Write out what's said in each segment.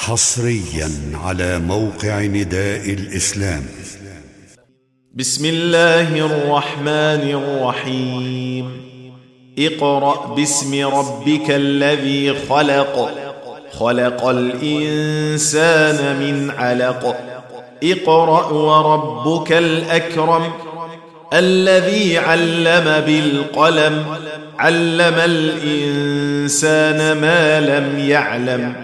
حصريا على موقع نداء الإسلام. بسم الله الرحمن الرحيم. اقرأ باسم ربك الذي خلق، خلق الإنسان من علق. اقرأ وربك الأكرم الذي علم بالقلم، علم الإنسان ما لم يعلم.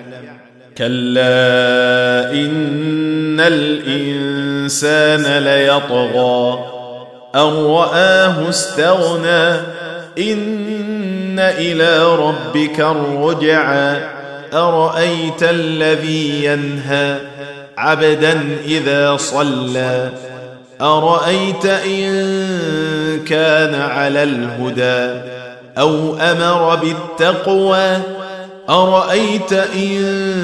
كلا إن الإنسان ليطغى أن رآه استغنى، إن إلى ربك الرجعى. أرأيت الذي ينهى عبدا إذا صلى، أرأيت إن كان على الهدى أو أمر بالتقوى، أرأيت إن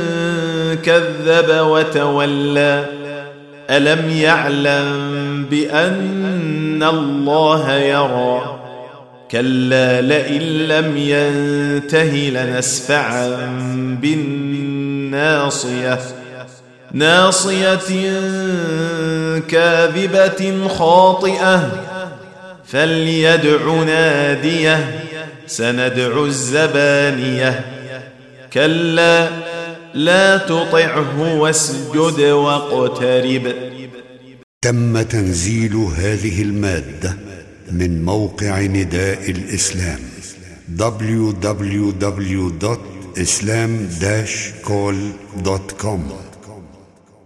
كذب وتولى. ألم يعلم بأن الله يرى، كلا لئن لم ينته لنسفعا بالناصية، ناصية كاذبة خاطئة، فليدع ناديه سندع الزبانية. كلا لا تطعه واسجد واقترب. تم تنزيل هذه المادة من موقع نداء الإسلام www.islam-call.com.